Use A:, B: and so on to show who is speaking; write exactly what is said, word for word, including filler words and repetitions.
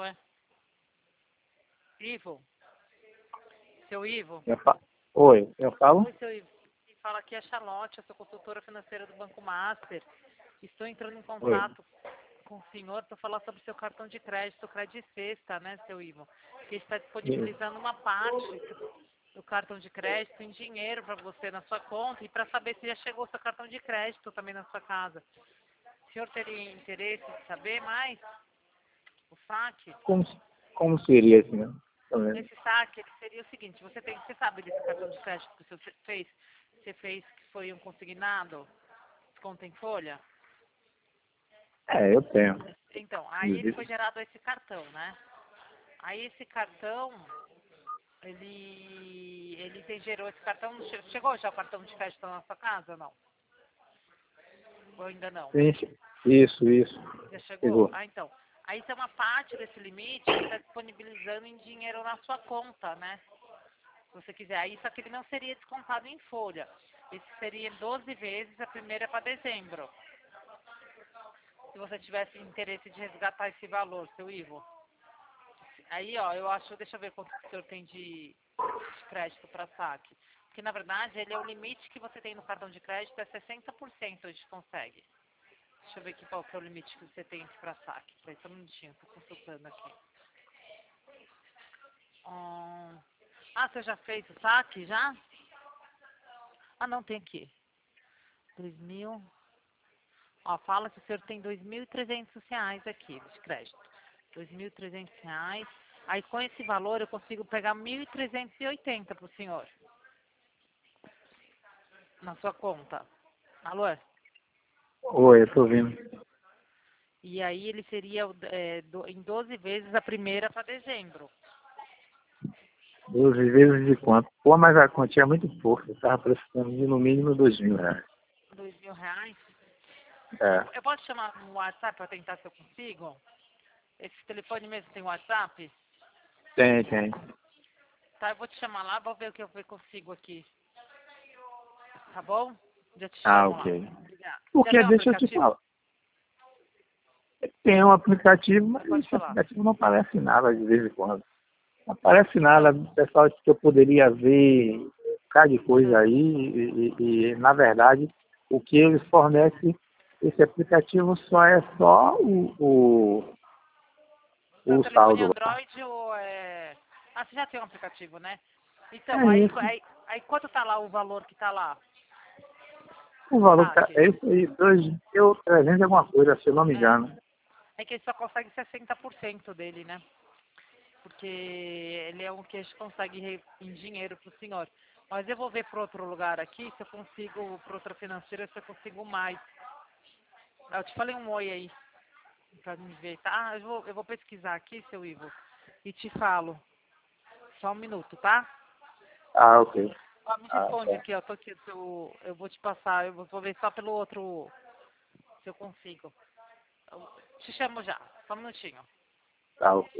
A: é? Ivo? Seu Ivo?
B: Eu fa... Oi, eu falo?
A: Oi, seu Ivo. Quem fala aqui é a Charlotte, eu sou consultora financeira do Banco Master. Estou entrando em
B: Oi.
A: contato com o senhor para falar sobre seu cartão de crédito, Crédito Sexta, né, seu Ivo? Que está disponibilizando uma parte do cartão de crédito em dinheiro para você na sua conta e para saber se já chegou o seu cartão de crédito também na sua casa. O senhor teria interesse em saber mais? O saque?
B: Como, como seria assim, né? Tá vendo?
A: Esse saque ele seria o seguinte, você tem, você sabe desse cartão de crédito que você fez? Você fez que foi um consignado? Desconto em folha?
B: É, eu tenho.
A: Então, aí ele foi
B: Inclusive.
A: gerado esse cartão, né? Aí esse cartão, ele, ele tem, gerou esse cartão, che- chegou já o cartão de crédito na sua casa ou não? Ou ainda não?
B: Gente, isso, isso.
A: Já chegou?
B: Chegou.
A: Ah, então. Aí tem uma parte desse limite que está disponibilizando em dinheiro na sua conta, né? Se você quiser. Aí só que ele não seria descontado em folha. Esse seria doze vezes, a primeira é para dezembro. Se você tivesse interesse de resgatar esse valor, seu Ivo. Aí, ó, eu acho, deixa eu ver quanto que o senhor tem de, de crédito para saque. Porque, na verdade, ele é o limite que você tem no cartão de crédito, é sessenta por cento a gente consegue. Deixa eu ver aqui qual que é o limite que você tem para saque. Peraí, só um minutinho, tô consultando aqui. Hum, Ah, você já fez o saque, já? Ah, não, tem aqui. Dois mil. Ó, fala que o senhor tem dois mil e trezentos reais aqui de crédito. Dois mil e trezentos reais. Aí com esse valor eu consigo pegar mil trezentos e oitenta pro senhor. Na sua conta. Alô?
B: Oi, eu tô ouvindo.
A: E aí ele seria é, do- em doze vezes a primeira para dezembro.
B: doze vezes de quanto? Pô, mas a quantia é muito pouca. Eu tava precisando de no mínimo dois mil reais.
A: Dois mil reais. Eu,
B: É,
A: eu posso chamar no WhatsApp para tentar se eu consigo? Esse telefone mesmo tem WhatsApp?
B: tem, tem.
A: Tá, eu vou te chamar lá, vou ver o que eu consigo aqui. Tá bom? Já te
B: Ah,
A: chamo lá.
B: ok.
A: Obrigada. Já
B: Porque
A: tem um
B: deixa eu te
A: aplicativo?
B: falar. Tem um aplicativo, mas
A: Pode
B: esse
A: falar.
B: aplicativo não aparece nada de vez em quando. Não aparece nada. O pessoal disse que eu poderia ver um bocado de coisa
A: Ah,
B: aí e, e, e, na verdade, o que eles fornecem, esse aplicativo só é só o, o,
A: Seu
B: o
A: telefone é
B: saldo lá.
A: Android ou é... Ah, você já tem um aplicativo, né? Então,
B: É
A: aí,
B: isso.
A: aí, aí quanto tá lá o valor que tá lá?
B: O
A: O
B: valor tá,
A: saque?
B: é isso aí, dois mil e trezentos alguma coisa, se eu não me
A: É.
B: engano.
A: É que ele só consegue sessenta por cento dele, né? Porque ele é um que a gente consegue re- em dinheiro pro senhor. Mas eu vou ver para outro lugar aqui, se eu consigo, para outra financeira, se eu consigo mais. Ah, eu te falei um oi aí, pra me ver, tá? Ah, eu vou, eu vou pesquisar aqui, seu Ivo, e te falo. Só um minuto, tá?
B: Ah, ok.
A: Ó, me
B: Ah,
A: responde
B: tá.
A: aqui, ó, tô aqui, eu, eu vou te passar, eu vou vou ver só pelo outro, se eu consigo. Eu te chamo já, só um minutinho.
B: Tá, ok.